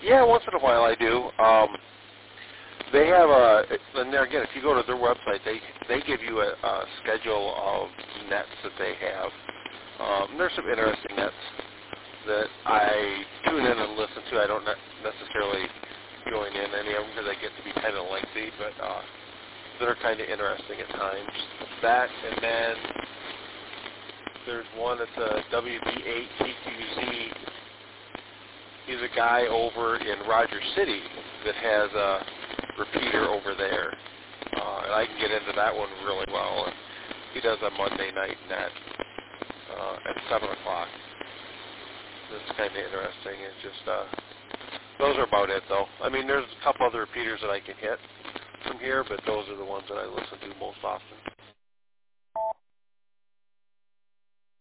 Yeah, once in a while I do. They have and there again, if you go to their website, they give you a schedule of nets that they have. There's some interesting nets that I tune in and listen to. I don't necessarily join in any of them because they get to be kind of lengthy, but that are kind of interesting at times. That, and then there's one at the WB8TQZ. He's a guy over in Rogers City that has a repeater over there, and I can get into that one really well. And he does a Monday night net at 7 o'clock. That's kind of interesting. It's just, those are about it, though. I mean, there's a couple other repeaters that I can hit from here, but those are the ones that I listen to most often.